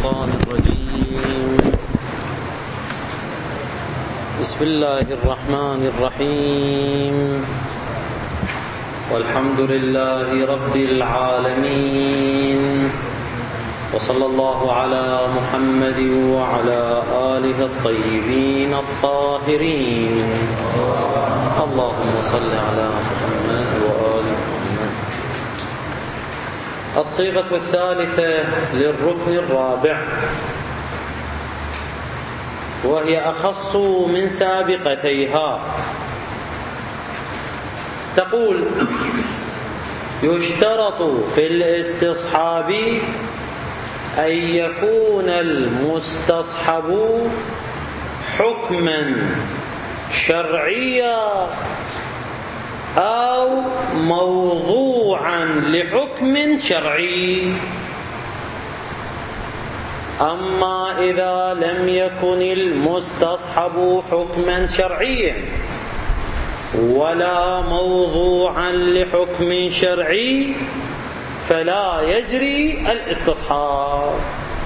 الشيطان الرجيم. بسم الله الرحمن الرحيم. والحمد لله رب العالمين، وصلى الله على محمد وعلى آله الطيبين الطاهرين. اللهم صل على محمد وآل محمد. الصيغة الثالثة للركن الرابع، وهي أخص من سابقتيها. تقول: يشترط في الاستصحاب أن يكون المستصحب حكما شرعيا أو موضوعا لحكم شرعي. أما إذا لم يكن المستصحب حكما شرعيا ولا موضوعا لحكم شرعي فلا يجري الاستصحاب.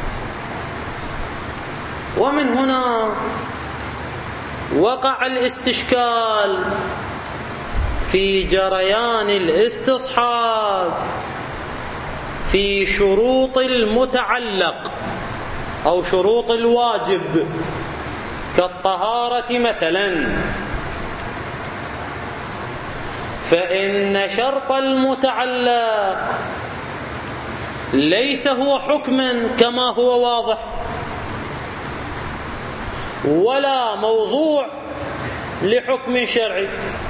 ومن هنا وقع الاستشكال في جريان الاستصحاب في شروط المتعلق أو شروط الواجب كالطهارة مثلا، فإن شرط المتعلق ليس هو حكما كما هو واضح، ولا موضوع لحكم شرعي،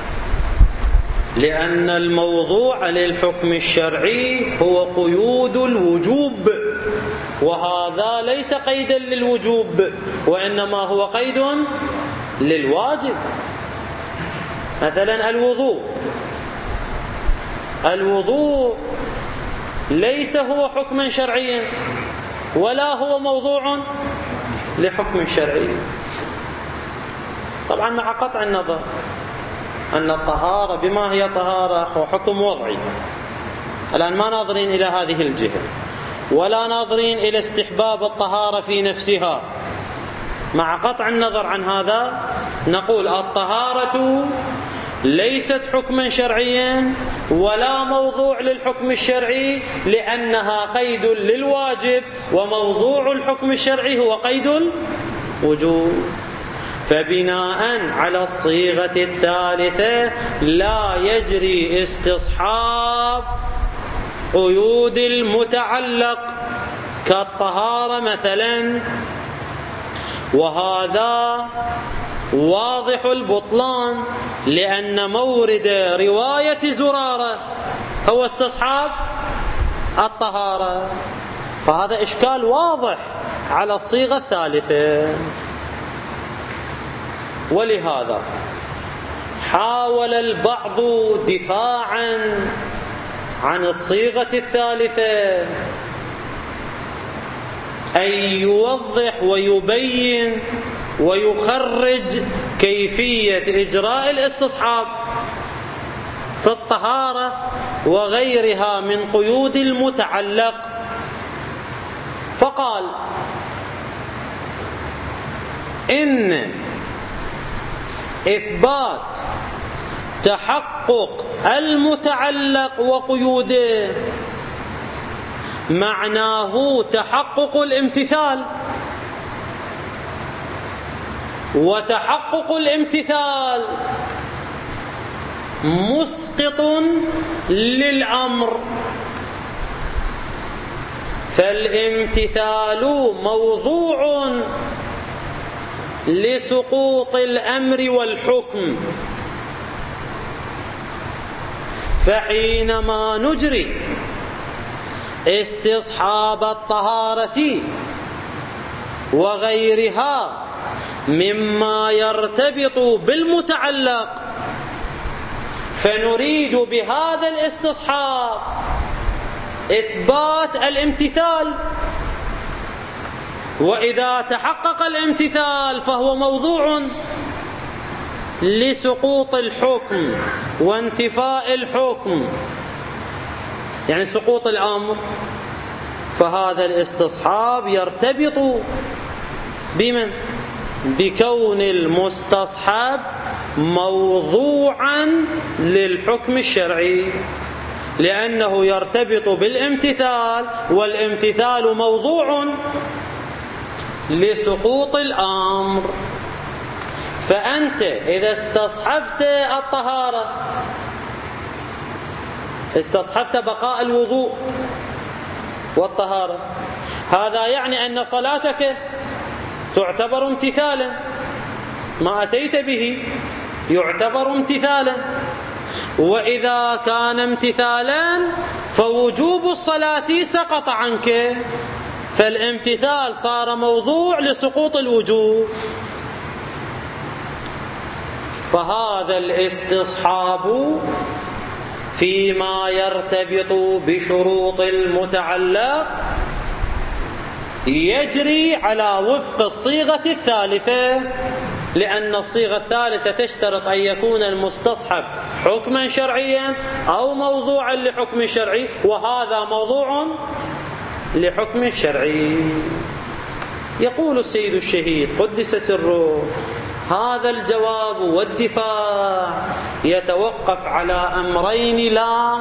لأن الموضوع للحكم الشرعي هو قيود الوجوب، وهذا ليس قيدا للوجوب وإنما هو قيد للواجب. مثلا الوضوء ليس هو حكما شرعيا ولا هو موضوع لحكم شرعي، طبعا مع قطع النظر أن الطهارة بما هي طهارة هو حكم وضعي. الآن ما ناظرين إلى هذه الجهة ولا ناظرين إلى استحباب الطهارة في نفسها. مع قطع النظر عن هذا نقول الطهارة ليست حكما شرعيا ولا موضوع للحكم الشرعي، لأنها قيد للواجب، وموضوع الحكم الشرعي هو قيد الوجوب. فبناء على الصيغة الثالثة لا يجري استصحاب قيود المتعلق كالطهارة مثلا، وهذا واضح البطلان، لأن مورد رواية زرارة هو استصحاب الطهارة، فهذا إشكال واضح على الصيغة الثالثة. ولهذا حاول البعض دفاعا عن الصيغة الثالثة أن يوضح ويبين ويخرج كيفية إجراء الاستصحاب في الطهارة وغيرها من قيود المتعلق، فقال: إن إثبات تحقق المتعلق وقيوده معناه تحقق الامتثال، وتحقق الامتثال مسقط للأمر، فالامتثال موضوع لسقوط الأمر والحكم. فحينما نجري استصحاب الطهارة وغيرها مما يرتبط بالمتعلق، فنريد بهذا الاستصحاب إثبات الامتثال، وإذا تحقق الامتثال فهو موضوع لسقوط الحكم وانتفاء الحكم، يعني سقوط الأمر. فهذا الاستصحاب يرتبط بمن؟ بكون المستصحب موضوعا للحكم الشرعي، لأنه يرتبط بالامتثال، والامتثال موضوع لسقوط الأمر. فأنت إذا استصحبت الطهارة، استصحبت بقاء الوضوء والطهارة، هذا يعني أن صلاتك تعتبر امتثالا، ما أتيت به يعتبر امتثالا. وإذا كان امتثالا فوجوب الصلاة سقط عنك، فالامتثال صار موضوع لسقوط الوجوب. فهذا الاستصحاب فيما يرتبط بشروط المتعلق يجري على وفق الصيغة الثالثة، لأن الصيغة الثالثة تشترط أن يكون المستصحب حكما شرعيا أو موضوعا لحكم شرعي، وهذا موضوع لحكم شرعي. يقول السيد الشهيد قدس سره: هذا الجواب والدفاع يتوقف على أمرين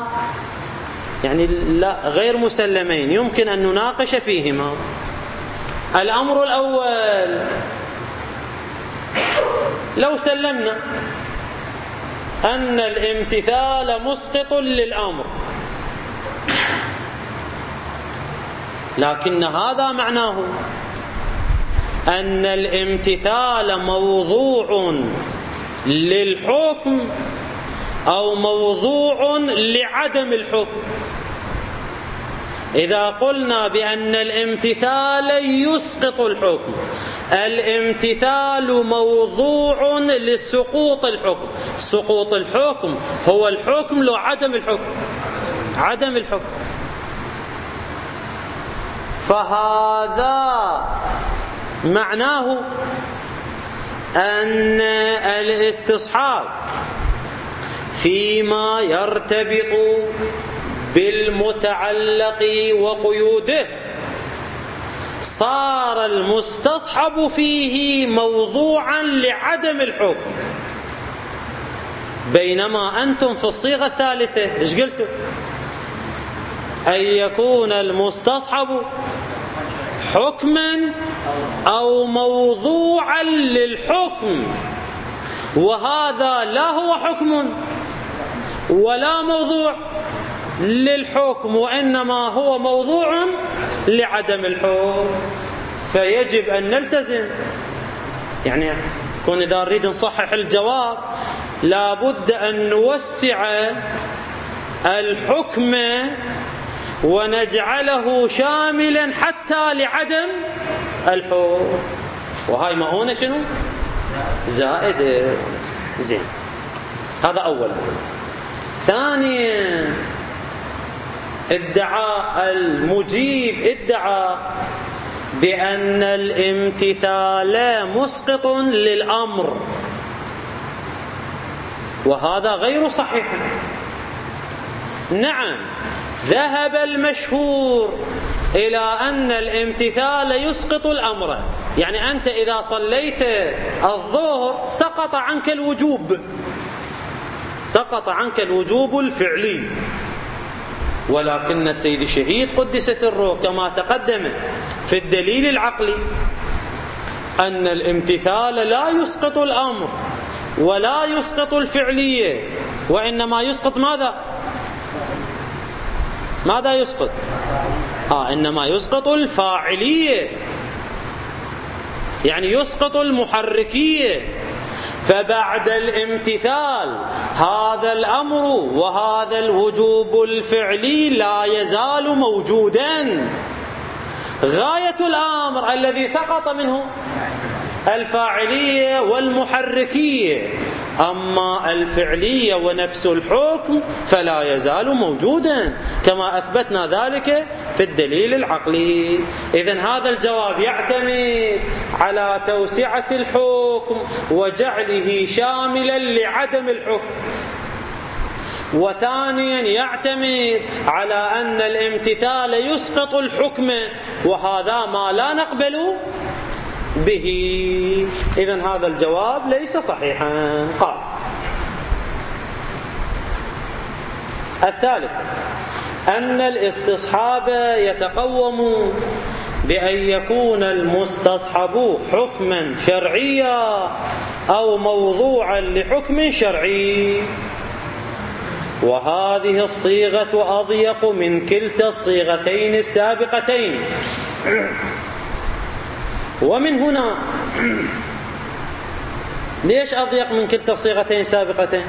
لا غير مسلمين، يمكن أن نناقش فيهما. الأمر الأول: لو سلمنا أن الامتثال مسقط للأمر، لكن هذا معناه أن الامتثال موضوع للحكم أو موضوع لعدم الحكم. إذا قلنا بأن الامتثال يسقط الحكم، الامتثال موضوع لسقوط الحكم. سقوط الحكم هو الحكم لو عدم الحكم، عدم الحكم. فهذا معناه أن الاستصحاب فيما يرتبط بالمتعلق وقيوده صار المستصحب فيه موضوعا لعدم الحكم، بينما أنتم في الصيغة الثالثة إيش قلتوا؟ أن يكون المستصحب حكما أو موضوعا للحكم، وهذا لا هو حكم ولا موضوع للحكم، وإنما هو موضوع لعدم الحكم. فيجب أن نلتزم، يعني كون إذا نريد نصحح الجواب لابد أن نوسع الحكم ونجعله شاملا حتى لعدم الحكم، وهاي مؤونة شنو؟ زائد. زين، هذا أولا. ثانيا، ادعى المجيب بأن الامتثال مسقط للأمر، وهذا غير صحيح. نعم، ذهب المشهور إلى أن الامتثال يسقط الأمر، يعني أنت إذا صليت الظهر سقط عنك الوجوب، سقط عنك الوجوب الفعلي. ولكن السيد الشهيد قدس سره كما تقدم في الدليل العقلي أن الامتثال لا يسقط الأمر ولا يسقط الفعلية، وإنما يسقط ماذا؟ ماذا يسقط؟ إنما يسقط الفاعلية، يعني يسقط المحركية. فبعد الامتثال هذا الأمر وهذا الوجوب الفعلي لا يزال موجودا. غاية الأمر الذي سقط منه الفاعلية والمحركية، أما الفعلية ونفس الحكم فلا يزال موجودا، كما أثبتنا ذلك في الدليل العقلي. إذن هذا الجواب يعتمد على توسعة الحكم وجعله شاملا لعدم الحكم. وثانيا يعتمد على أن الامتثال يسقط الحكم، وهذا ما لا نقبل به. إذن هذا الجواب ليس صحيحا. قال الثالث أن الاستصحاب يتقوم بأن يكون المستصحب حكما شرعيا أو موضوعا لحكم شرعي، وهذه الصيغة أضيق من كلتا الصيغتين السابقتين. ومن هنا ليش أضيق من كلتا الصيغتين السابقتين؟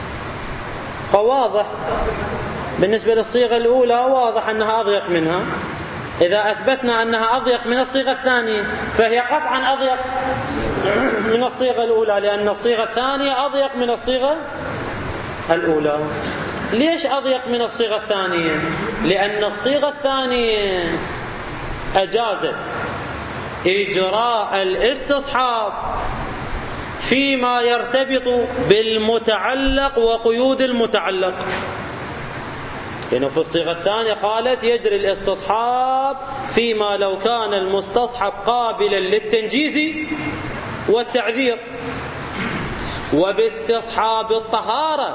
فواضح بالنسبة للصيغة الأولى واضح أنها أضيق منها. إذا أثبتنا أنها أضيق من الصيغة الثانية فهي قطعا أضيق من الصيغة الأولى، لأن الصيغة الثانية أضيق من الصيغة الأولى. ليش أضيق من الصيغة الثانية؟ لأن الصيغة الثانية أجازت إجراء الاستصحاب فيما يرتبط بالمتعلق وقيود المتعلق، لأنه في الصيغة الثانية قالت يجري الاستصحاب فيما لو كان المستصحب قابلا للتنجيز والتعذير. وباستصحاب الطهارة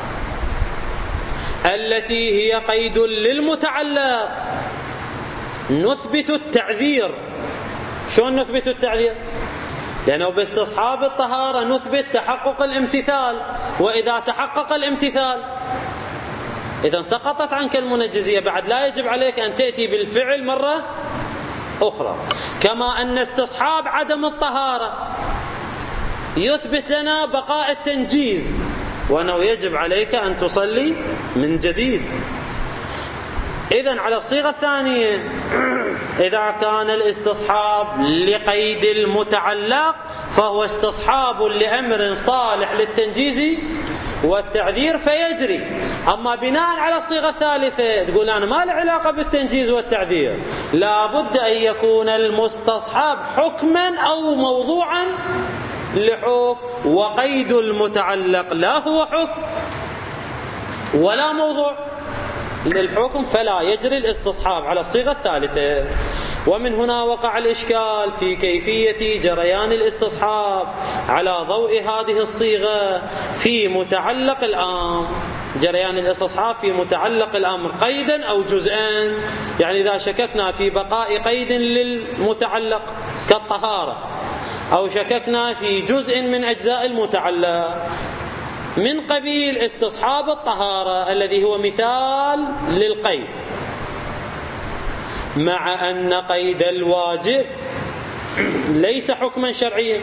التي هي قيد للمتعلق نثبت التعذير. شلون نثبت التعذير؟ لأنه باستصحاب الطهارة نثبت تحقق الامتثال، وإذا تحقق الامتثال إذا سقطت عنك المنجزية، بعد لا يجب عليك أن تأتي بالفعل مرة أخرى. كما أن استصحاب عدم الطهارة يثبت لنا بقاء التنجيز، وأنه يجب عليك أن تصلي من جديد. إذن على الصيغة الثانية إذا كان الاستصحاب لقيد المتعلق فهو استصحاب لأمر صالح للتنجيز والتعذير فيجري. أما بناء على الصيغة الثالثة تقول أنا ما له علاقة بالتنجيز والتعذير، لا بد أن يكون المستصحاب حكما أو موضوعا لحكم، وقيد المتعلق لا هو حكم ولا موضوع للحكم، فلا يجري الاستصحاب على الصيغة الثالثة. ومن هنا وقع الإشكال في كيفية جريان الاستصحاب على ضوء هذه الصيغة في متعلق الأمر. جريان الاستصحاب في متعلق الأمر قيدا أو جزءا، يعني إذا شككنا في بقاء قيد للمتعلق كالطهارة، أو شككنا في جزء من أجزاء المتعلق من قبيل استصحاب الطهارة الذي هو مثال للقيد، مع أن قيد الواجب ليس حكما شرعيا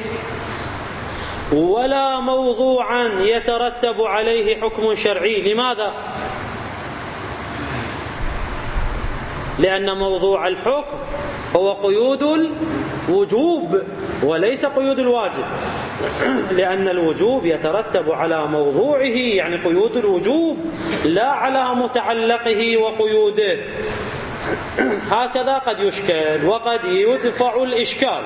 ولا موضوعا يترتب عليه حكم شرعي. لماذا؟ لأن موضوع الحكم هو قيود الوجوب وليس قيود الواجب، لأن الوجوب يترتب على موضوعه، يعني قيود الوجوب، لا على متعلقه وقيوده. هكذا قد يشكل، وقد يدفع الإشكال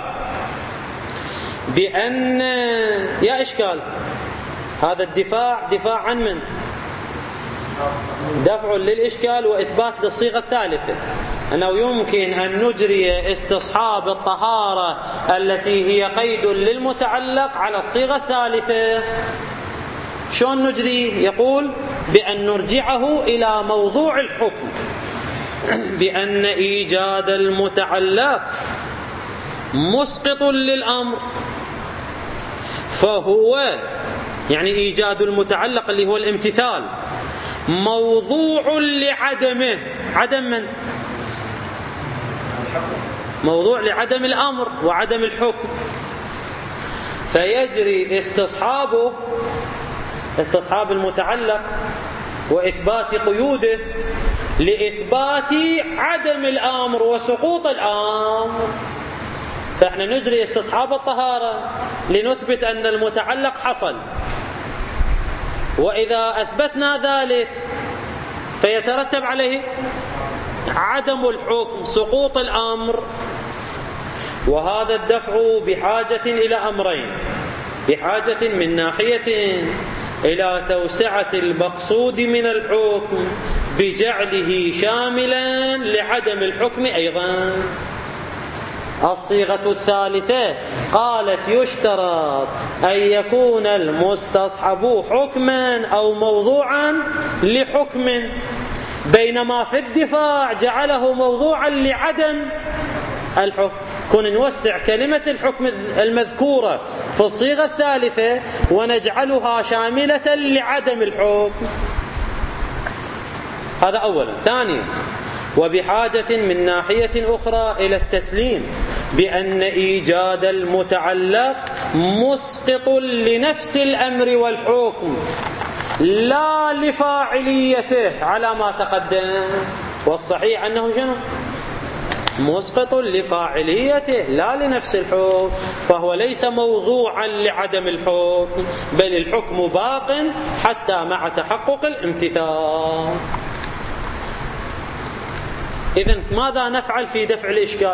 بأن يا إشكال هذا الدفاع دفاع عن من؟ دفع للإشكال وإثبات للصيغة الثالثة، أنه يمكن أن نجري استصحاب الطهارة التي هي قيد للمتعلق على الصيغة الثالثة. شلون نجري؟ يقول بأن نرجعه إلى موضوع الحكم، بأن إيجاد المتعلق مسقط للأمر، فهو يعني إيجاد المتعلق اللي هو الامتثال موضوع لعدمه. عدم من؟ موضوع لعدم الأمر وعدم الحكم، فيجري استصحاب المتعلق وإثبات قيوده لإثبات عدم الأمر وسقوط الأمر. فإحنا نجري استصحاب الطهارة لنثبت أن المتعلق حصل، وإذا أثبتنا ذلك فيترتب عليه عدم الحكم، سقوط الأمر. وهذا الدفع بحاجة إلى أمرين: بحاجة من ناحية إلى توسعة المقصود من الحكم بجعله شاملا لعدم الحكم أيضا. الصيغة الثالثة قالت يشترط أن يكون المستصحب حكما أو موضوعا لحكم، بينما في الدفاع جعله موضوعا لعدم الحكم. كنا نوسع كلمة الحكم المذكورة في الصيغة الثالثة ونجعلها شاملة لعدم الحكم. هذا أولا. ثانيا، وبحاجة من ناحية أخرى إلى التسليم بأن إيجاد المتعلق مسقط لنفس الأمر والحكم لا لفاعليته على ما تقدم. والصحيح أنه شنو؟ مسقط لفاعليته لا لنفس الحكم، فهو ليس موضوعا لعدم الحكم، بل الحكم باق حتى مع تحقق الامتثال. إذن ماذا نفعل في دفع الإشكال؟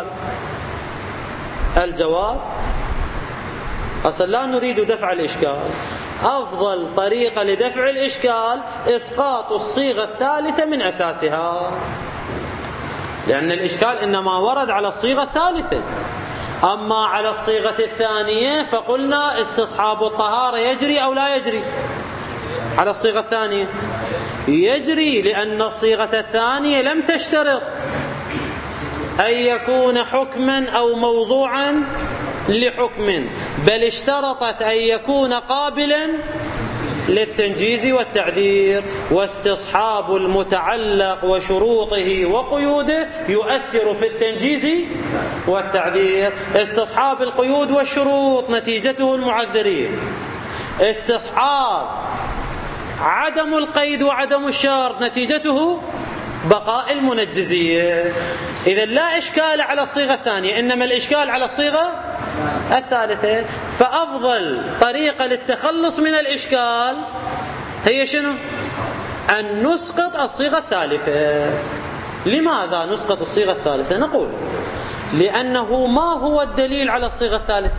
الجواب: أصلا لا نريد دفع الإشكال. أفضل طريقة لدفع الإشكال إسقاط الصيغة الثالثة من أساسها، لأن الإشكال إنما ورد على الصيغة الثالثة. أما على الصيغة الثانية فقلنا استصحاب الطهارة يجري أو لا يجري؟ على الصيغة الثانية يجري، لأن الصيغة الثانية لم تشترط أن يكون حكما أو موضوعا لحكم، بل اشترطت أن يكون قابلا للتنجيز والتعذير. واستصحاب المتعلق وشروطه وقيوده يؤثر في التنجيز والتعذير. استصحاب القيود والشروط نتيجته المعذرين، استصحاب عدم القيد وعدم الشرط نتيجته بقاء المنجزية. إذا لا إشكال على الصيغة الثانية، إنما الإشكال على الصيغة الثالثة. فأفضل طريقة للتخلص من الإشكال هي شنو؟ أن نسقط الصيغة الثالثة. لماذا نسقط الصيغة الثالثة؟ نقول لأنه ما هو الدليل على الصيغة الثالثة؟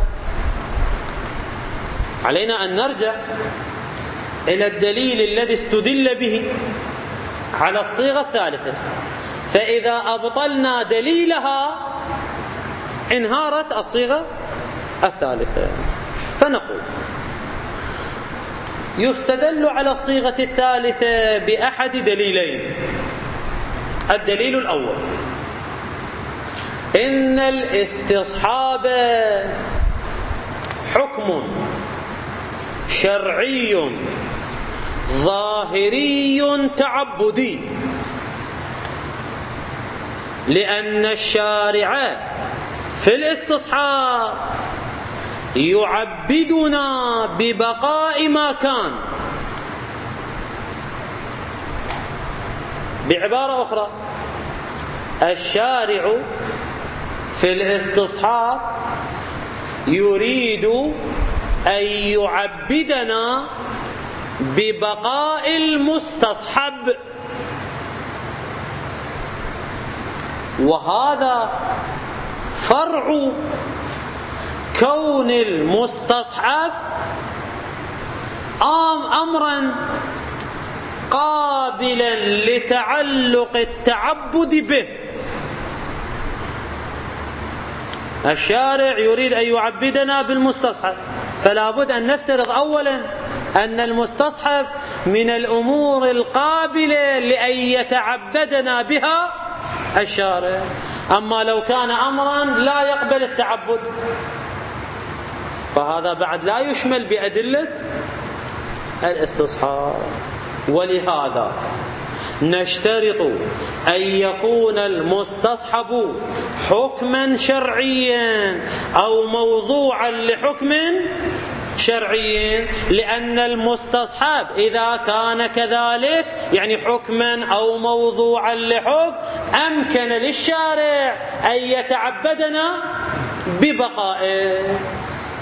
علينا أن نرجع إلى الدليل الذي استدل به على الصيغة الثالثة، فإذا أبطلنا دليلها انهارت الصيغة الثالثة. فنقول يستدل على الصيغة الثالثة بأحد دليلين. الدليل الأول: إن الاستصحاب حكم شرعي ظاهري تعبدي، لأن الشارع في الاستصحاب يعبدنا ببقاء ما كان. بعبارة أخرى، الشارع في الاستصحاب يريد أن يعبدنا ببقاء المستصحب، وهذا فرع كون المستصحب أمرا قابلا لتعلق التعبد به. الشارع يريد أن يعبدنا بالمستصحب، فلا بد أن نفترض أولا أن المستصحب من الأمور القابلة لأن يتعبدنا بها الشارع. أما لو كان أمرا لا يقبل التعبد فهذا بعد لا يشمل بأدلة الاستصحاب. ولهذا نشترط أن يكون المستصحب حكما شرعيا أو موضوعا لحكم شرعي، لأن المستصحب إذا كان كذلك يعني حكما أو موضوعا لحكم أمكن للشارع أن يتعبدنا ببقائه.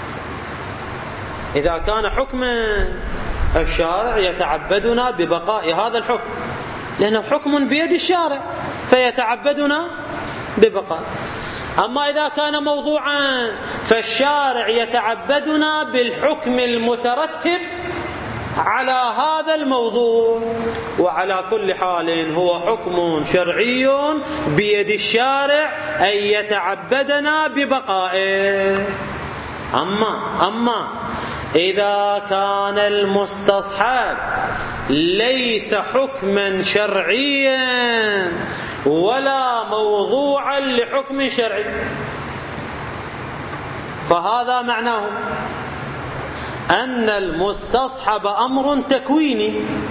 إذا كان حكما الشارع يتعبدنا ببقاء هذا الحكم، لأنه حكم بيد الشارع فيتعبدنا ببقاء. أما إذا كان موضوعا فالشارع يتعبدنا بالحكم المترتب على هذا الموضوع. وعلى كل حال هو حكم شرعي بيد الشارع أن يتعبدنا ببقائه. أما إذا كان المستصحب ليس حكما شرعيا ولا موضوعا لحكم شرعي، فهذا معناه أن المستصحب أمر تكويني.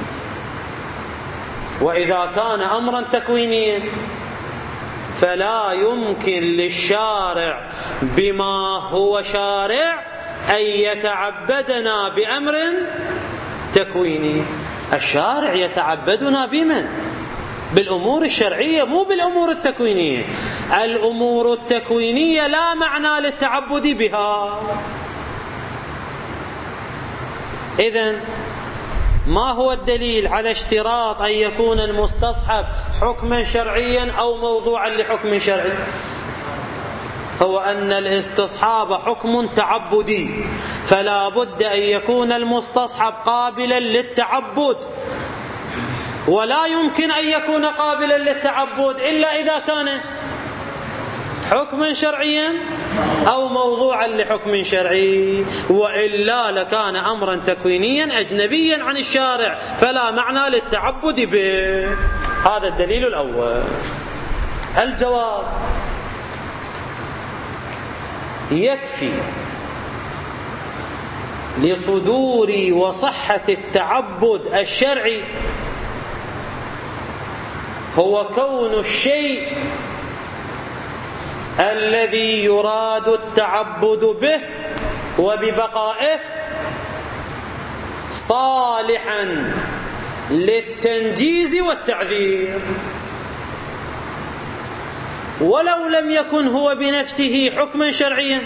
وإذا كان أمرا تكوينيا فلا يمكن للشارع بما هو شارع أن يتعبدنا بأمر تكويني. الشارع يتعبدنا بمن؟ بالأمور الشرعية، مو بالأمور التكوينية. الأمور التكوينية لا معنى للتعبد بها. إذن ما هو الدليل على اشتراط أن يكون المستصحب حكما شرعيا أو موضوعا لحكم شرعي؟ هو أن الاستصحاب حكم تعبدي، فلا بد أن يكون المستصحب قابلا للتعبد، ولا يمكن أن يكون قابلا للتعبد إلا إذا كان حكما شرعيا أو موضوعا لحكم شرعي، وإلا لكان أمرا تكوينيا أجنبيا عن الشارع فلا معنى للتعبد به. هذا الدليل الأول. الجواب: يكفي لصدور وصحة التعبد الشرعي هو كون الشيء الذي يراد التعبد به وببقائه صالحا للتنجيز والتعذير، ولو لم يكن هو بنفسه حكما شرعيا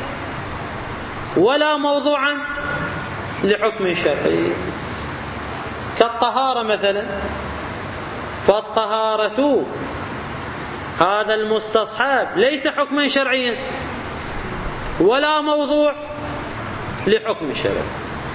ولا موضوعا لحكم شرعي. كالطهارة مثلا، فالطهارة هذا المستصحب ليس حكما شرعيا ولا موضوع لحكم شرعي،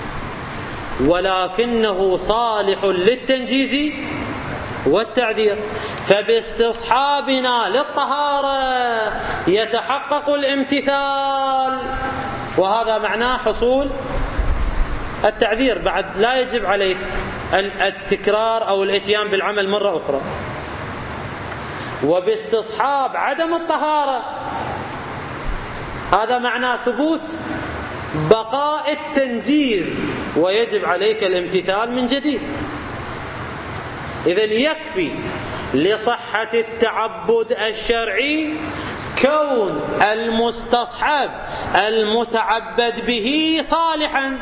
ولكنه صالح للتنجيز والتعذير. فباستصحابنا للطهارة يتحقق الامتثال، وهذا معناه حصول التعذير. بعد لا يجب عليه التكرار أو الاتيان بالعمل مرة أخرى. وباستصحاب عدم الطهارة هذا معناه ثبوت بقاء التنجيز، ويجب عليك الامتثال من جديد. إذن يكفي لصحة التعبد الشرعي كون المستصحب المتعبد به صالحا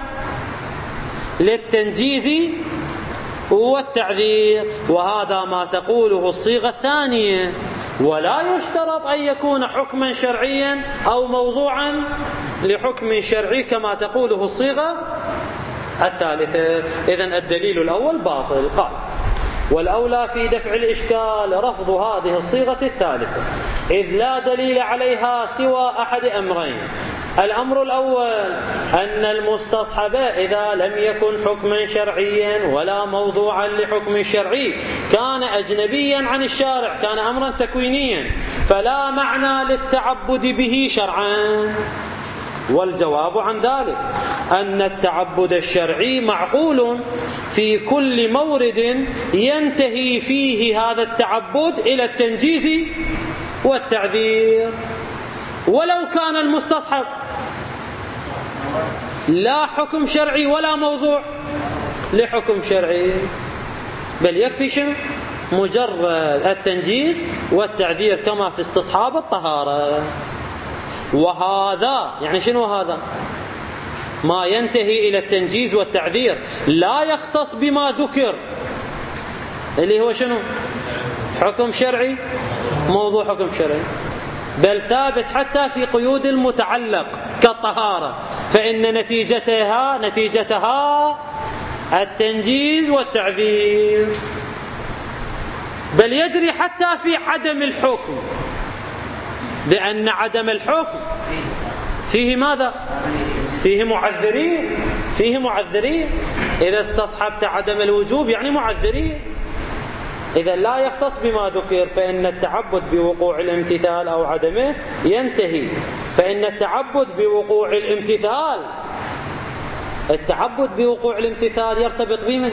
للتنجيز والتعذير، وهذا ما تقوله الصيغة الثانية. ولا يشترط أن يكون حكما شرعيا أو موضوعا لحكم شرعي كما تقوله الصيغة الثالثة. إذن الدليل الأول باطل. قال: والأولى في دفع الإشكال رفض هذه الصيغة الثالثة، إذ لا دليل عليها سوى أحد أمرين. الأمر الأول أن المستصحب إذا لم يكن حكما شرعيا ولا موضوعا لحكم الشرعي كان أجنبيا عن الشارع، كان أمرا تكوينيا، فلا معنى للتعبد به شرعا. والجواب عن ذلك أن التعبد الشرعي معقول في كل مورد ينتهي فيه هذا التعبد إلى التنجيز والتعذير، ولو كان المستصحب لا حكم شرعي ولا موضوع لحكم شرعي، بل يكفي شنو؟ مجرد التنجيز والتعذير كما في استصحاب الطهارة. وهذا يعني شنو؟ هذا ما ينتهي إلى التنجيز والتعذير لا يختص بما ذكر اللي هو شنو؟ حكم شرعي، موضوع حكم شرعي، بل ثابت حتى في قيود المتعلق كالطهارة، فإن نتيجتها التنجيز والتعذير، بل يجري حتى في عدم الحكم، لأن عدم الحكم فيه ماذا؟ فيه معذرين. إذا استصحبت عدم الوجوب يعني معذرية. إذا لا يختص بما ذكر، فإن التعبد بوقوع الامتثال أو عدمه ينتهي. فإن التعبد بوقوع الامتثال، التعبد بوقوع الامتثال يرتبط بمن؟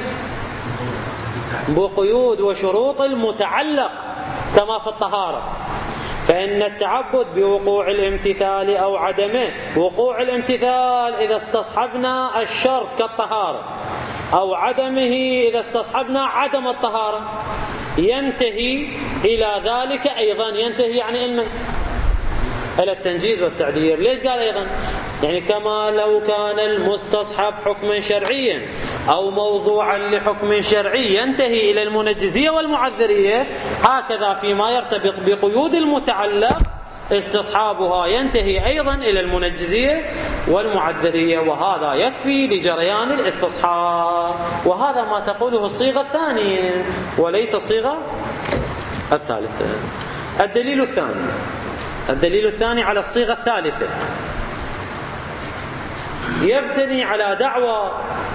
بقيود وشروط المتعلق كما في الطهارة. فإن التعبد بوقوع الامتثال أو عدمه، وقوع الامتثال إذا استصحبنا الشرط كالطهارة، أو عدمه إذا استصحبنا عدم الطهارة، ينتهي إلى ذلك أيضا. ينتهي يعني إلى التنجيز والتعذير. ليش قال أيضا؟ يعني كما لو كان المستصحب حكما شرعيا أو موضوعا لحكم شرعي ينتهي إلى المنجزية والمعذرية، هكذا فيما يرتبط بقيود المتعلق استصحابها ينتهي أيضا إلى المنجزية والمعذرية، وهذا يكفي لجريان الاستصحاب. وهذا ما تقوله الصيغة الثانية وليس الصيغة الثالثة. الدليل الثاني على الصيغة الثالثة يبتني على دعوى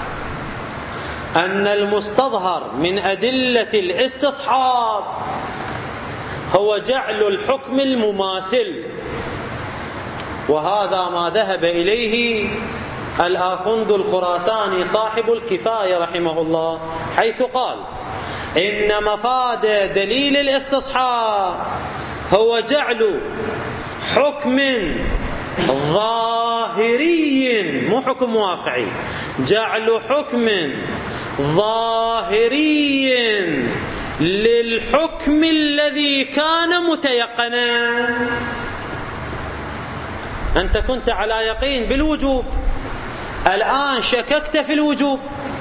أن المستظهر من أدلة الاستصحاب هو جعل الحكم المماثل، وهذا ما ذهب إليه الآخوند الخراساني صاحب الكفاية رحمه الله، حيث قال إن مفاد دليل الاستصحاب هو جعل حكم ظاهري، مو حكم واقعي، جعل حكم ظاهري للحكم الذي كان متيقنا. أنت كنت على يقين بالوجوب، الآن شككت في الوجوب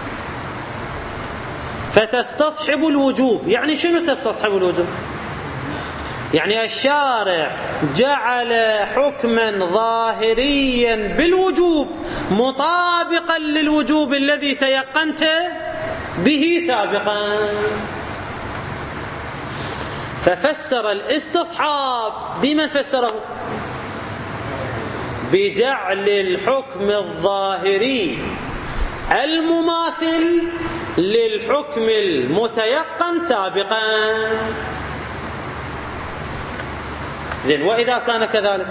فتستصحب الوجوب. يعني شنو تستصحب الوجوب؟ يعني الشارع جعل حكما ظاهريا بالوجوب مطابقا للوجوب الذي تيقنت به سابقا، ففسر الاستصحاب بمن فسره؟ بجعل الحكم الظاهري المماثل للحكم المتيقن سابقا. زين، وإذا كان كذلك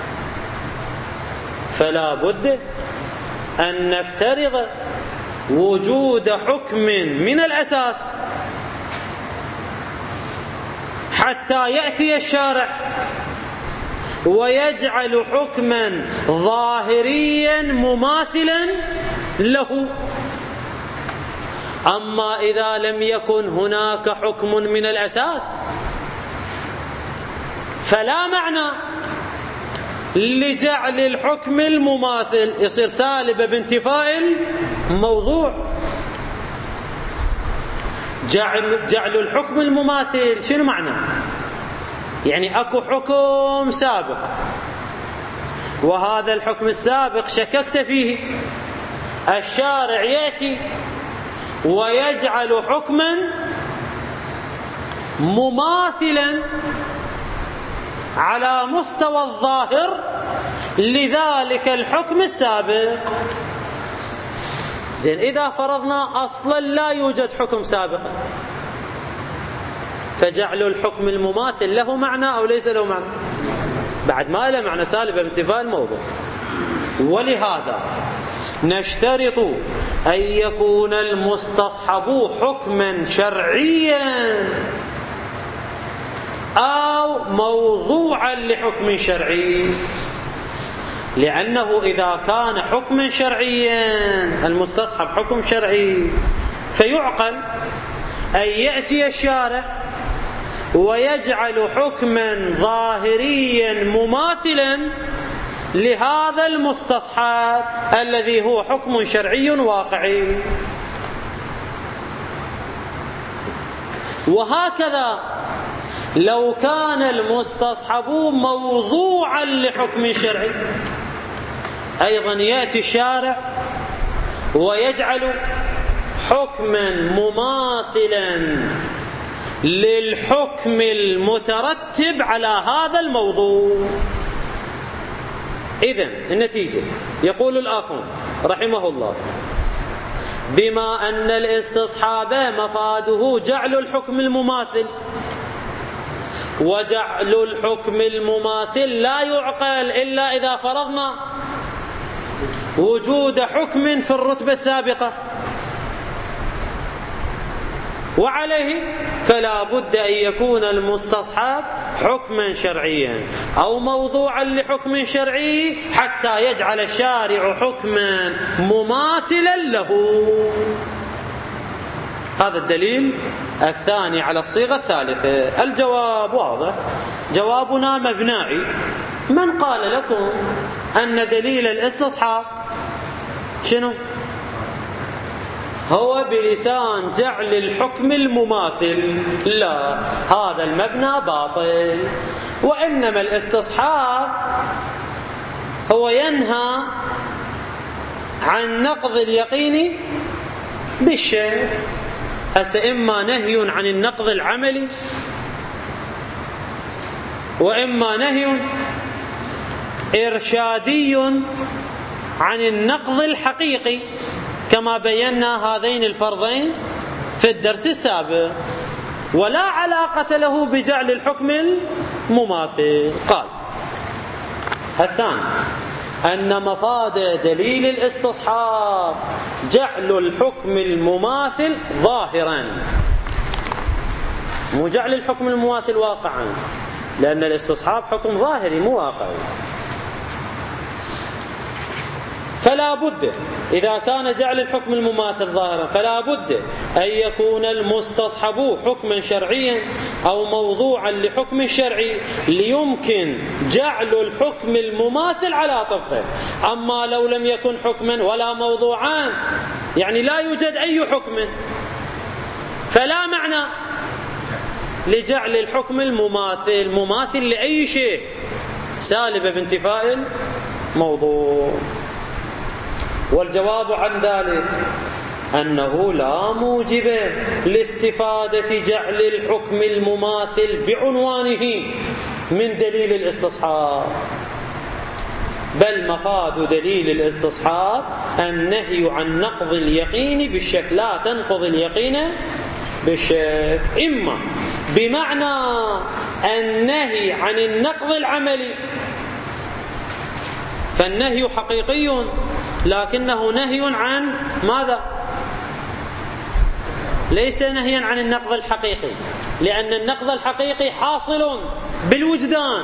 فلا بد أن نفترض وجود حكم من الأساس حتى يأتي الشارع ويجعل حكما ظاهريا مماثلا له. أما إذا لم يكن هناك حكم من الأساس فلا معنى لجعل الحكم المماثل، يصير سالب بانتفاء الموضوع. جعل الحكم المماثل شنو معنى؟ يعني أكو حكم سابق وهذا الحكم السابق شككت فيه، الشارع يأتي ويجعل حكما مماثلا على مستوى الظاهر لذلك الحكم السابق. زين، إذا فرضنا أصلا لا يوجد حكم سابقا، فجعل الحكم المماثل له معنى أو ليس له معنى؟ بعد ما له معنى، سالب بانتفاء الموضوع. ولهذا نشترط أن يكون المستصحب حكما شرعيا أو موضوعا لحكم شرعي، لأنه إذا كان حكما شرعيا المستصحب حكم شرعي فيعقل أن يأتي الشارع ويجعل حكما ظاهريا مماثلا لهذا المستصحب الذي هو حكم شرعي واقعي. وهكذا لو كان المستصحب موضوعا لحكم شرعي أيضا يأتي الشارع ويجعل حكما مماثلا للحكم المترتب على هذا الموضوع. إذن النتيجة، يقول الآخوند رحمه الله: بما أن الاستصحاب مفاده جعل الحكم المماثل، وجعل الحكم المماثل لا يعقل إلا إذا فرضنا وجود حكم في الرتبة السابقة، وعليه فلا بد أن يكون المستصحب حكما شرعيا أو موضوعا لحكم شرعي حتى يجعل الشارع حكما مماثلا له. هذا الدليل الثاني على الصيغة الثالثة. الجواب واضح، جوابنا مبنائي. من قال لكم أن دليل الاستصحاب شنو؟ هو بلسان جعل الحكم المماثل. لا، هذا المبنى باطل، وإنما الاستصحاب هو ينهى عن نقض اليقين بالشك. هسه إما نهي عن النقض العملي وإما نهي إرشادي عن النقض الحقيقي، كما بينا هذين الفرضين في الدرس السابق، ولا علاقة له بجعل الحكم المماثل. قال الثاني أن مفاد دليل الاستصحاب جعل الحكم المماثل ظاهرا، مو جعل الحكم المماثل واقعا، لأن الاستصحاب حكم ظاهري مو واقعي. فلا بد إذا كان جعل الحكم المماثل ظاهرا فلا بد أن يكون المستصحب حكما شرعيا أو موضوعا لحكم شرعي ليمكن جعل الحكم المماثل على طبقه. أما لو لم يكن حكما ولا موضوعان، يعني لا يوجد أي حكم، فلا معنى لجعل الحكم المماثل مماثل لأي شيء سالبة بانتفاء الموضوع. والجواب عن ذلك أنه لا موجب لاستفادة جعل الحكم المماثل بعنوانه من دليل الاستصحاب، بل مفاد دليل الاستصحاب النهي عن نقض اليقين بالشك. لا تنقض اليقين بالشك، إما بمعنى النهي عن النقض العملي، فالنهي حقيقي لكنه نهي عن ماذا؟ ليس نهيا عن النقض الحقيقي، لأن النقض الحقيقي حاصل بالوجدان،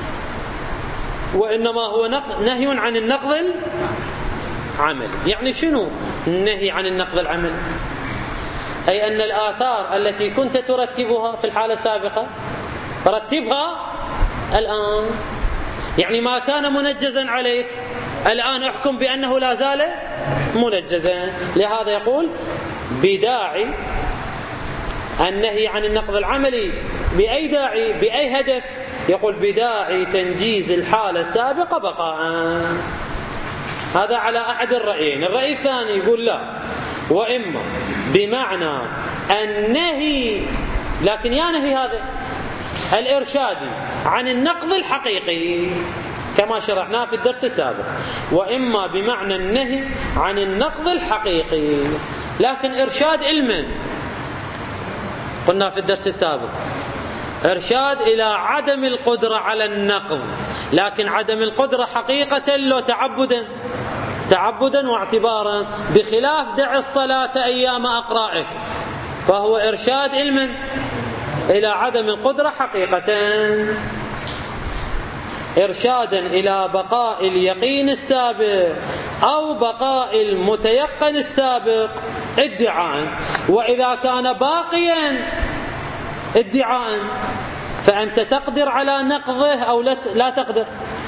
وإنما هو نهي عن النقض العملي. يعني شنو النهي عن النقض العملي؟ أي أن الآثار التي كنت ترتبها في الحالة السابقة رتبها الآن، يعني ما كان منجزا عليك الآن احكم بأنه لا زال منجزا. لهذا يقول بداعي النهي عن النقض العملي، بأي داعي بأي هدف؟ يقول بداعي تنجيز الحالة السابقة بقاء. هذا على أحد الرأيين. الرأي الثاني يقول لا، وإما بمعنى النهي، لكن يا نهي هذا الإرشادي عن النقض الحقيقي كما شرحناه في الدرس السابق، وإما بمعنى النهي عن النقض الحقيقي. لكن إرشاد علما قلنا في الدرس السابق إرشاد إلى عدم القدرة على النقض، لكن عدم القدرة حقيقة لو تعبدا واعتبارا، بخلاف دع الصلاة أيام أقرائك، فهو إرشاد علما إلى عدم القدرة حقيقة، إرشادا إلى بقاء اليقين السابق أو بقاء المتيقن السابق ادعاء. وإذا كان باقيا ادعاء فأنت تقدر على نقضه أو لا تقدر.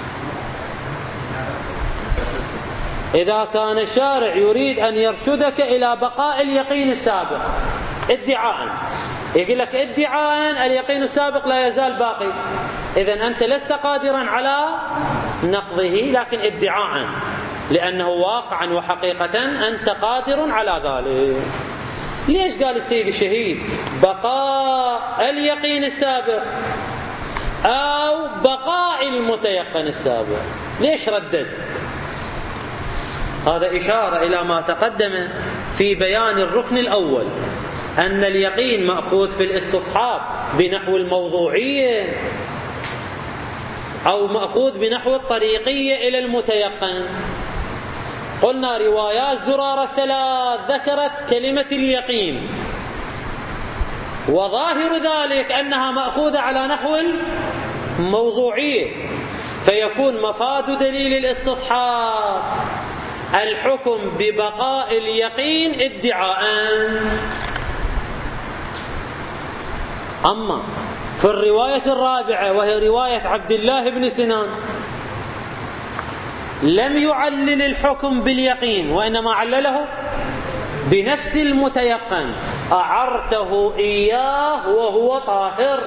إذا كان الشارع يريد أن يرشدك إلى بقاء اليقين السابق ادعاء، يقول لك ادعاء اليقين السابق لا يزال باقي، إذن أنت لست قادرا على نقضه، لكن ادعاء لأنه واقعا وحقيقة أنت قادر على ذلك. ليش قال السيد الشهيد بقاء اليقين السابق أو بقاء المتيقن السابق؟ ليش ردت؟ هذا إشارة إلى ما تقدم في بيان الركن الأول أن اليقين مأخوذ في الاستصحاب بنحو الموضوعية أو مأخوذ بنحو الطريقية إلى المتيقن. قلنا روايات زرارة الثلاث ذكرت كلمة اليقين، وظاهر ذلك أنها مأخوذة على نحو الموضوعية، فيكون مفاد دليل الاستصحاب الحكم ببقاء اليقين ادعاء. أما في الرواية الرابعة وهي رواية عبد الله بن سنان لم يعلل الحكم باليقين وإنما علله بنفس المتيقن، أعرته إياه وهو طاهر،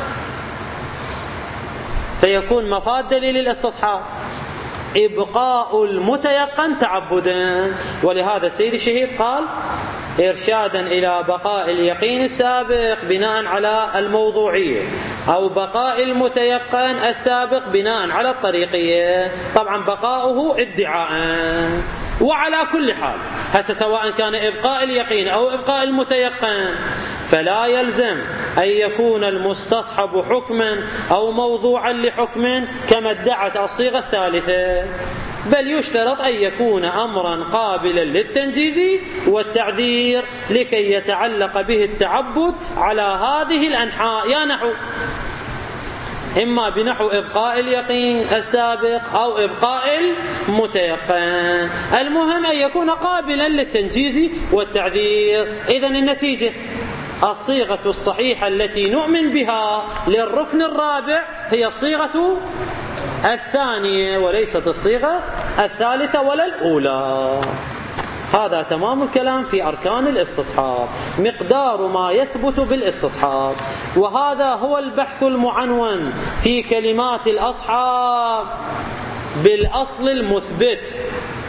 فيكون مفاد دليل الاستصحاب إبقاء المتيقن تعبدا. ولهذا السيد الشهيد قال إرشادا إلى بقاء اليقين السابق بناء على الموضوعية أو بقاء المتيقن السابق بناء على الطريقية، طبعا بقاؤه ادعاء. وعلى كل حال هسه سواء كان إبقاء اليقين أو إبقاء المتيقن فلا يلزم أن يكون المستصحب حكما أو موضوعا لحكم كما ادعت الصيغة الثالثة، بل يشترط أن يكون أمرا قابلا للتنجيز والتعذير لكي يتعلق به التعبد على هذه الأنحاء، يا نحو إما بنحو إبقاء اليقين السابق أو إبقاء المتيقن، المهم أن يكون قابلا للتنجيز والتعذير. إذن النتيجة الصيغة الصحيحة التي نؤمن بها للركن الرابع هي الصيغة الثانية وليست الصيغة الثالثة ولا الأولى. هذا تمام الكلام في أركان الاستصحاب، مقدار ما يثبت بالاستصحاب، وهذا هو البحث المعنون في كلمات الأصحاب بالأصل المثبت.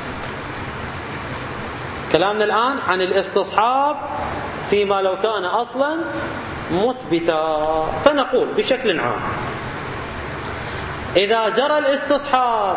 كلامنا الآن عن الاستصحاب فيما لو كان أصلا مثبتا، فنقول بشكل عام إذا جرى الاستصحاب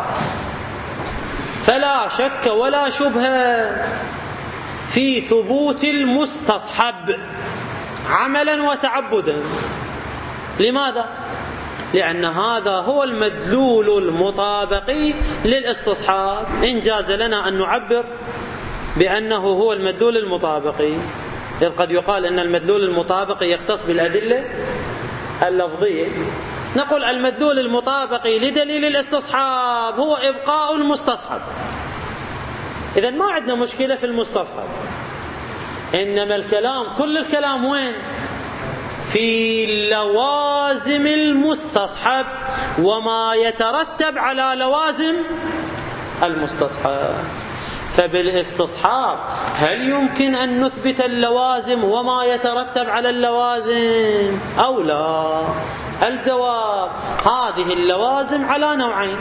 فلا شك ولا شبهة في ثبوت المستصحب عملا وتعبدا. لماذا؟ لأن هذا هو المدلول المطابقي للاستصحاب. إن جاز لنا أن نعبر بأنه هو المدلول المطابقي، إذ قد يقال أن المدلول المطابقي يختص بالأدلة اللفظية، نقول المدلول المطابقي لدليل الاستصحاب هو إبقاء المستصحب. إذن ما عندنا مشكلة في المستصحب، إنما الكلام كل الكلام وين؟ في لوازم المستصحب وما يترتب على لوازم المستصحب. فبالاستصحاب هل يمكن أن نثبت اللوازم وما يترتب على اللوازم أو لا؟ الجواب هذه اللوازم على نوعين.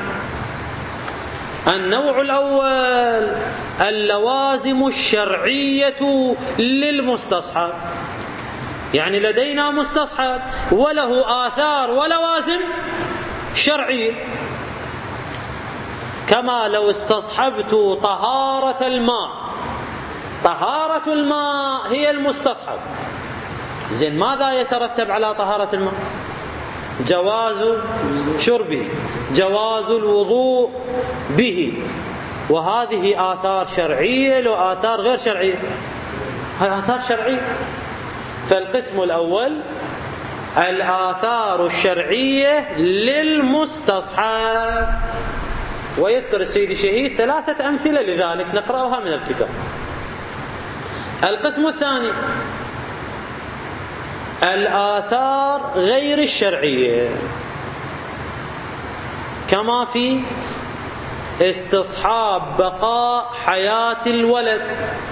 النوع الأول اللوازم الشرعية للمستصحب، يعني لدينا مستصحب وله آثار ولوازم شرعية، كما لو استصحبت طهارة الماء، طهارة الماء هي المستصحب. زين ماذا يترتب على طهارة الماء؟ جواز شربه، جواز الوضوء به، وهذه آثار شرعية لو آثار غير شرعية، هي آثار شرعية. فالقسم الأول الآثار الشرعية للمستصحب، ويذكر السيد الشهيد 3 أمثلة لذلك نقرأها من الكتاب. القسم الثاني الآثار غير الشرعية، كما في استصحاب بقاء حياة الولد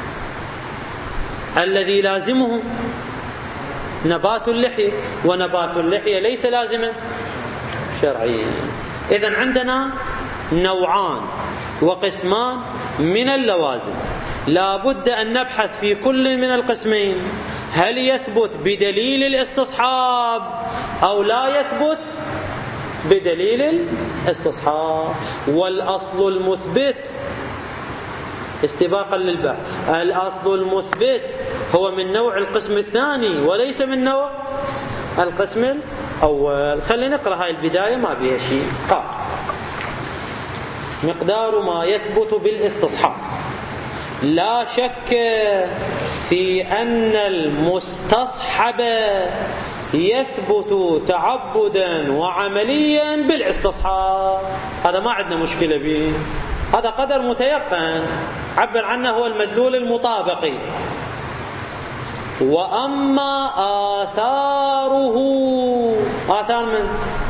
الذي لازمه نبات اللحية، ونبات اللحية ليس لازما شرعيا. إذن عندنا نوعان وقسمان من اللوازم، لا بد أن نبحث في كل من القسمين هل يثبت بدليل الاستصحاب أو لا يثبت بدليل الاستصحاب. والأصل المثبت استباقا للبحث. الأصل المثبت هو من نوع القسم الثاني وليس من نوع القسم الأول. خلينا نقرأ هاي البداية ما بيها شيء. قال: مقدار ما يثبت بالاستصحاب: لا شك في أن المستصحب يثبت تعبدا وعمليا بالاستصحاب. هذا ما عندنا مشكلة به، هذا قدر متيقن عبر عنه هو المدلول المطابقي. وأما آثاره، آثار من؟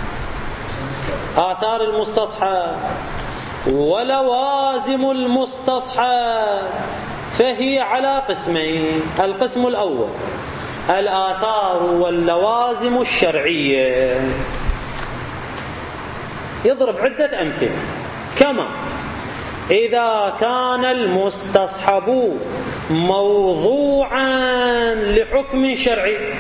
آثار المستصحب ولوازم المستصحب فهي على قسمين. القسم الأول الآثار واللوازم الشرعية، يضرب عدة أمثلة. كما إذا كان المستصحب موضوعا لحكم شرعي،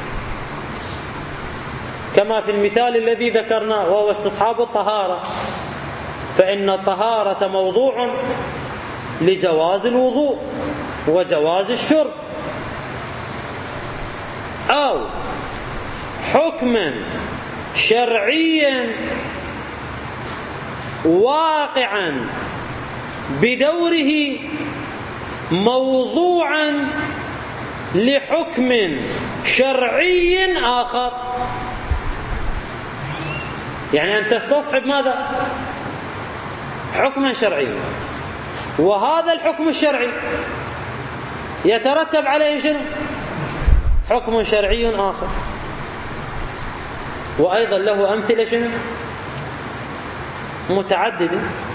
كما في المثال الذي ذكرناه وهو استصحاب الطهارة، فإن الطهارة موضوع لجواز الوضوء وجواز الشرب. أو حكما شرعيا واقعا بدوره موضوعا لحكم شرعي آخر. يعني أن تستصحب ماذا؟ حكما شرعيا، وهذا الحكم الشرعي يترتب عليه شنو؟ حكم شرعي آخر. وأيضا له أمثلة شنو؟ متعددة.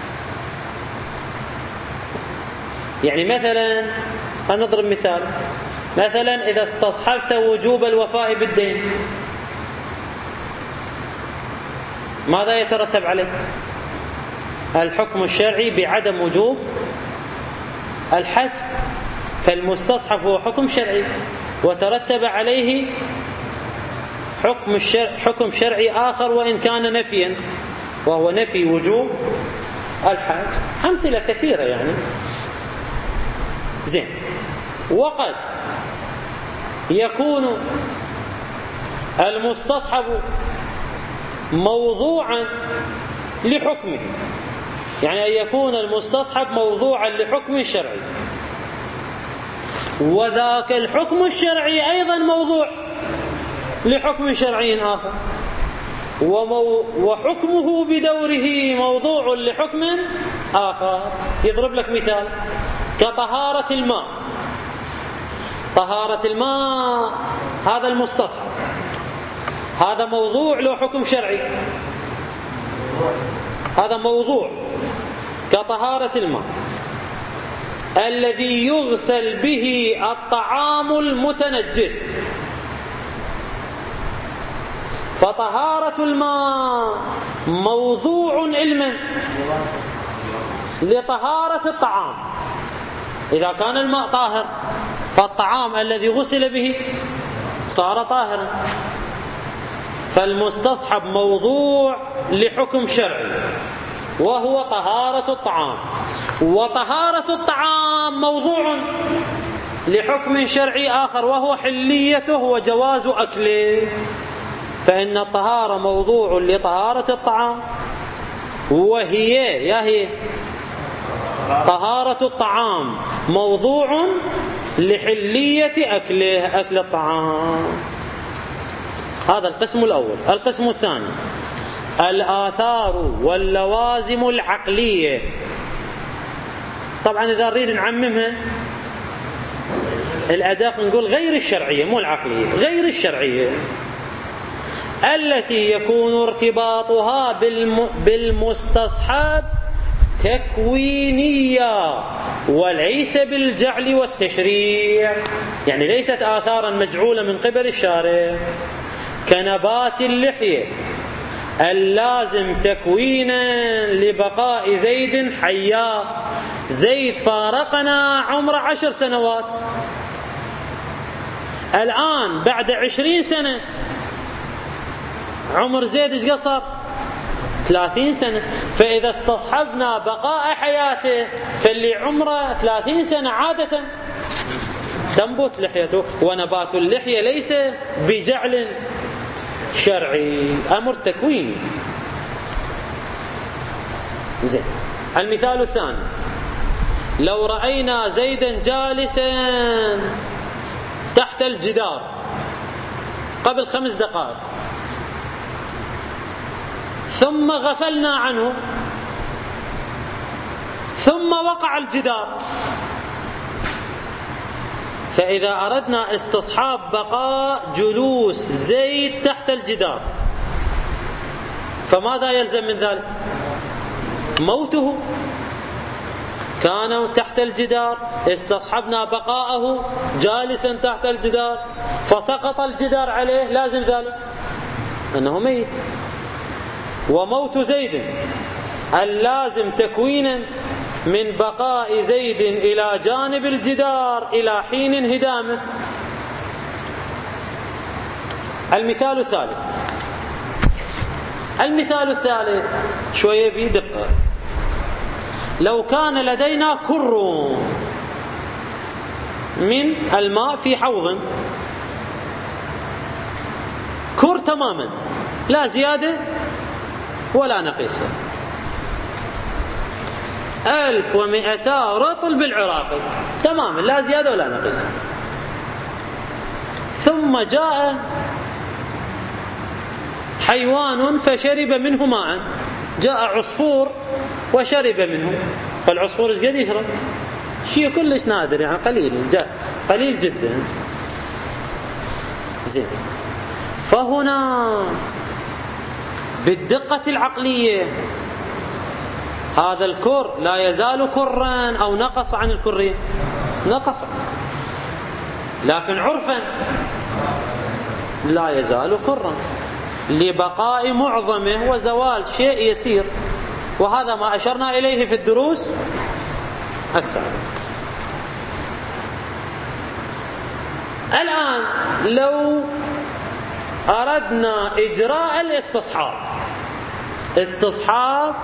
يعني مثلا نضرب مثال، مثلا إذا استصحبت وجوب الوفاء بالدين، ماذا يترتب عليه؟ الحكم الشرعي بعدم وجوب الحج. فالمستصحب هو حكم شرعي وترتب عليه حكم شرعي آخر وإن كان نفيا، وهو نفي وجوب الحج. أمثلة كثيرة يعني. زين. وقد يكون المستصحب موضوعا لحكمه، يعني أن يكون المستصحب موضوعا لحكم شرعي، وذاك الحكم الشرعي أيضا موضوع لحكم شرعي آخر، وحكمه بدوره موضوع لحكم آخر. يضرب لك مثال كطهارة الماء. طهارة الماء هذا المستصحب، هذا موضوع له حكم شرعي، هذا موضوع كطهارة الماء الذي يغسل به الطعام المتنجس. فطهارة الماء موضوع علما لطهارة الطعام. إذا كان الماء طاهر فالطعام الذي غسل به صار طاهرا. فالمستصحب موضوع لحكم شرعي وهو طهارة الطعام، وطهارة الطعام موضوع لحكم شرعي آخر وهو حليته وجواز أكله. فإن الطهارة موضوع لطهارة الطعام، وهي طهارة الطعام موضوع لحلية أكله، أكل الطعام. هذا القسم الأول. القسم الثاني الآثار واللوازم العقلية. طبعا إذا نريد نعممها الأداق نقول غير الشرعية، مو العقلية، غير الشرعية التي يكون ارتباطها بالمستصحب تكوينية وليس بالجعل والتشريع. يعني ليست آثارا مجعولة من قبل الشارع، كنبات اللحية اللازم تكوينا لبقاء زيد حيا. زيد فارقنا عمر 10 سنوات، الآن بعد 20 سنة عمر زيد ايش قصر؟ 30 سنة. فإذا استصحبنا بقاء حياته فاللي عمره 30 سنة عادة تنبت لحيته، ونبات اللحية ليس بجعل شرعي، أمر تكويني. زين. المثال الثاني: لو رأينا زيدا جالسا تحت الجدار قبل 5 دقائق ثم غفلنا عنه ثم وقع الجدار، فإذا أردنا استصحاب بقاء جلوس زيد تحت الجدار فماذا يلزم من ذلك؟ موته. كان تحت الجدار، استصحبنا بقاءه جالسا تحت الجدار فسقط الجدار عليه، لازم ذلك أنه ميت. وموت زيد اللازم تكوينا من بقاء زيد إلى جانب الجدار إلى حين انهدامه. المثال الثالث شوية بدقة: لو كان لدينا كر من الماء في حوض، كر تماما لا زيادة ولا نقيصة، 1200 رطل بالعراقي تماما لا زيادة ولا نقيصة، ثم جاء حيوان فشرب منه ماء، جاء عصفور وشرب منه، فالعصفور ايش قد يشرب؟ شيء كلش نادر، يعني قليل جدا. زين. فهنا بالدقة العقلية هذا الكر لا يزال كرا أو نقص عن الكرية؟ نقص، لكن عرفا لا يزال كرا لبقاء معظمه وزوال شيء يسير، وهذا ما أشرنا إليه في الدروس السابقة. الآن لو أردنا إجراء استصحاب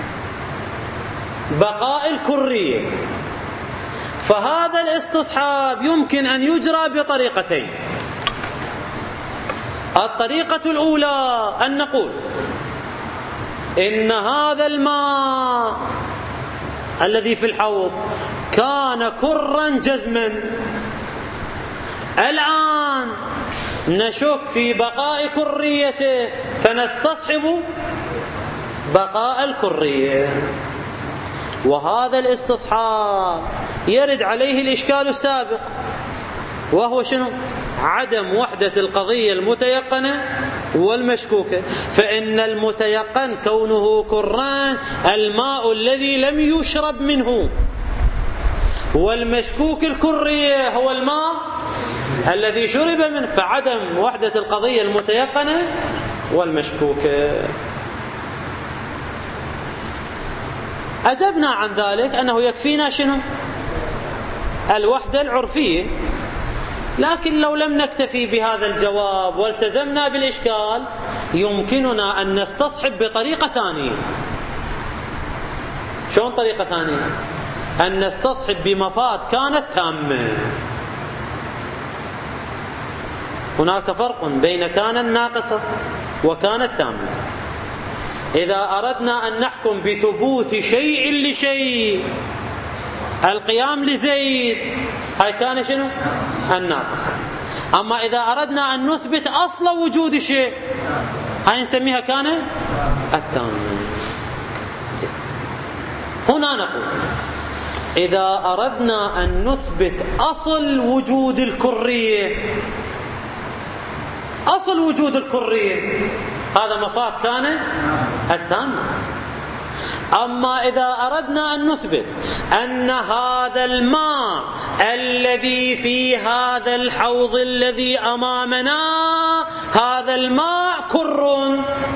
بقاء الكرية، فهذا الاستصحاب يمكن أن يجرى بطريقتين. الطريقة الأولى أن نقول إن هذا الماء الذي في الحوض كان كرا جزما، الآن نشك في بقاء كريته فنستصحب بقاء الكرية، وهذا الاستصحاب يرد عليه الإشكال السابق، وهو شنو؟ عدم وحدة القضية المتيقنة والمشكوكة. فإن المتيقن كونه كران الماء الذي لم يشرب منه، والمشكوك الكرية هو الماء الذي شرب منه، فعدم وحدة القضية المتيقنة والمشكوكة. أجبنا عن ذلك أنه يكفينا شنو؟ الوحدة العرفية. لكن لو لم نكتفي بهذا الجواب والتزمنا بالإشكال يمكننا أن نستصحب بطريقة ثانية. شلون طريقة ثانية؟ أن نستصحب بمفاد كانت تامة. هناك فرق بين كان الناقصة وكانت تامة. إذا أردنا أن نحكم بثبوت شيء لشيء، القيام لزيد هاي كان شنو؟ الناقصة. أما إذا أردنا أن نثبت أصل وجود شيء هاي نسميها كان التامة. هنا نقول إذا أردنا أن نثبت أصل وجود الكرية، أصل وجود الكرية هذا مفاد كان التامة. أما إذا أردنا أن نثبت أن هذا الماء الذي في هذا الحوض الذي أمامنا هذا الماء كر،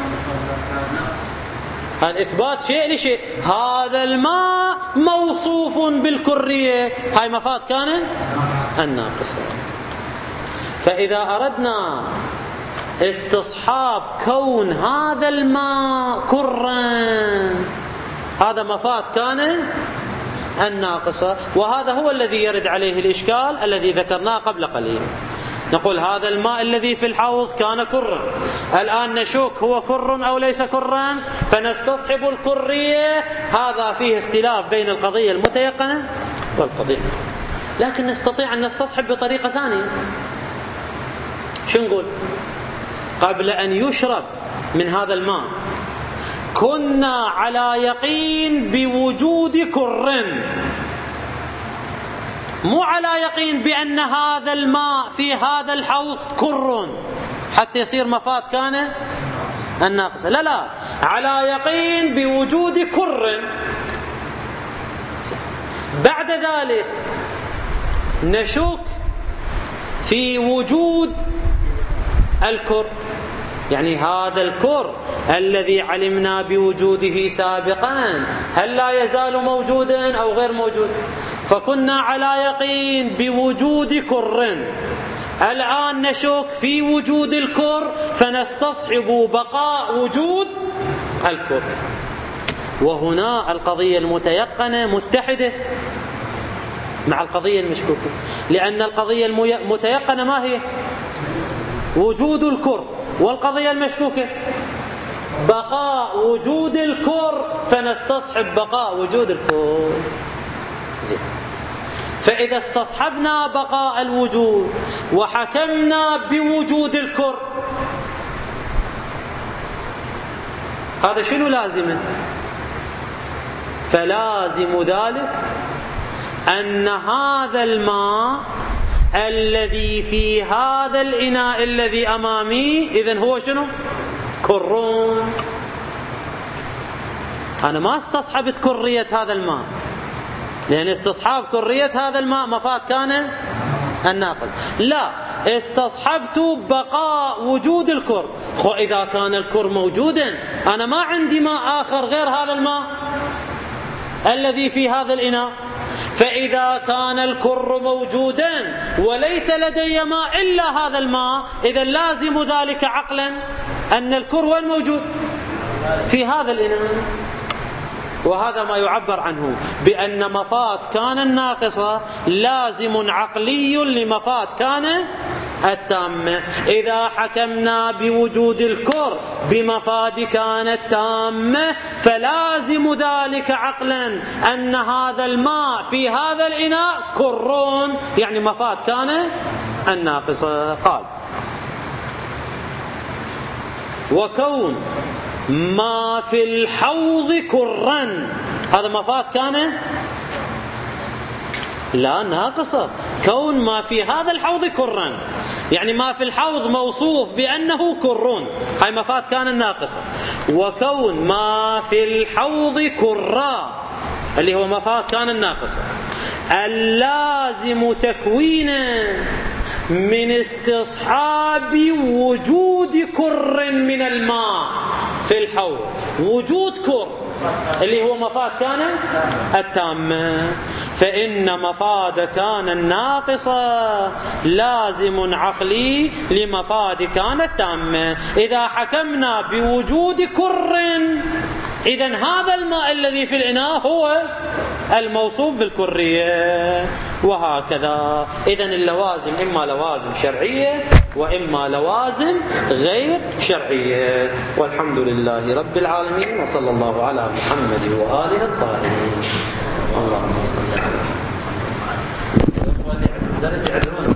هذا إثبات شيء لشيء، هذا الماء موصوف بالكرية، هاي مفاد كان الناقصة. فإذا أردنا استصحاب كون هذا الماء كرا، هذا مفاد كان الناقصة. وهذا هو الذي يرد عليه الإشكال الذي ذكرناه قبل قليل. نقول هذا الماء الذي في الحوض كان كرا، الآن نشوك هو كر أو ليس كرا، فنستصحب الكرية. هذا فيه اختلاف بين القضية المتيقنة والقضية، لكن نستطيع أن نستصحب بطريقة ثانية. شو نقول؟ قبل أن يشرب من هذا الماء كنا على يقين بوجود كر، مو على يقين بأن هذا الماء في هذا الحوض كر حتى يصير مفاد كان الناقصة، لا، على يقين بوجود كر. بعد ذلك نشك في وجود الكر، يعني هذا الكر الذي علمنا بوجوده سابقا هل لا يزال موجودا أو غير موجود؟ فكنا على يقين بوجود كر، الآن نشك في وجود الكر، فنستصحب بقاء وجود الكر. وهنا القضية المتيقنة متحدة مع القضية المشكوكة، لأن القضية المتيقنة ما هي؟ وجود الكر، والقضية المشكوكة بقاء وجود الكر، فنستصحب بقاء وجود الكر. زين. فإذا استصحبنا بقاء الوجود وحكمنا بوجود الكر، هذا شنو لازمه؟ فلازم ذلك أن هذا الماء الذي في هذا الإناء الذي أمامي إذن هو شنو؟ كرون. أنا ما استصحبت كرية هذا الماء، لأن استصحاب كرية هذا الماء مفاد كان الناقل، لا، استصحبت بقاء وجود الكر. إذا كان الكر موجودا أنا ما عندي ماء آخر غير هذا الماء الذي في هذا الإناء، فإذا كان الكر موجودا وليس لدي ماء إلا هذا الماء، إذا لازم ذلك عقلا أن الكر وين موجود؟ في هذا الإناء. وهذا ما يعبر عنه بأن مفاد كان الناقصة لازم عقلي لمفاد كان التامة. إذا حكمنا بوجود الكر بمفاد كان التامة، فلازم ذلك عقلا أن هذا الماء في هذا الإناء كرون، يعني مفاد كان الناقصة. قال: وكون ما في الحوض كرا، هذا مفاد كان لا ناقصة. كون ما في هذا الحوض كرا، يعني ما في الحوض موصوف بأنه كرون، هاي مفاد كان الناقصة. وكون ما في الحوض كرا اللي هو مفاد كان الناقصة، اللازم تكوينا من استصحاب وجود كر من الماء في الحوض، وجود كر اللي هو مفاد كان التامة. فإن مفاد كان الناقصة لازم عقلي لمفاد كان التامة. إذا حكمنا بوجود كر، إذن هذا الماء الذي في الإناء هو الموصوف بالكرية، وهكذا. إذن اللوازم إما لوازم شرعية وإما لوازم غير شرعية. والحمد لله رب العالمين، وصلى الله على محمد وآله الطاهرين. اللهم صل على محمد.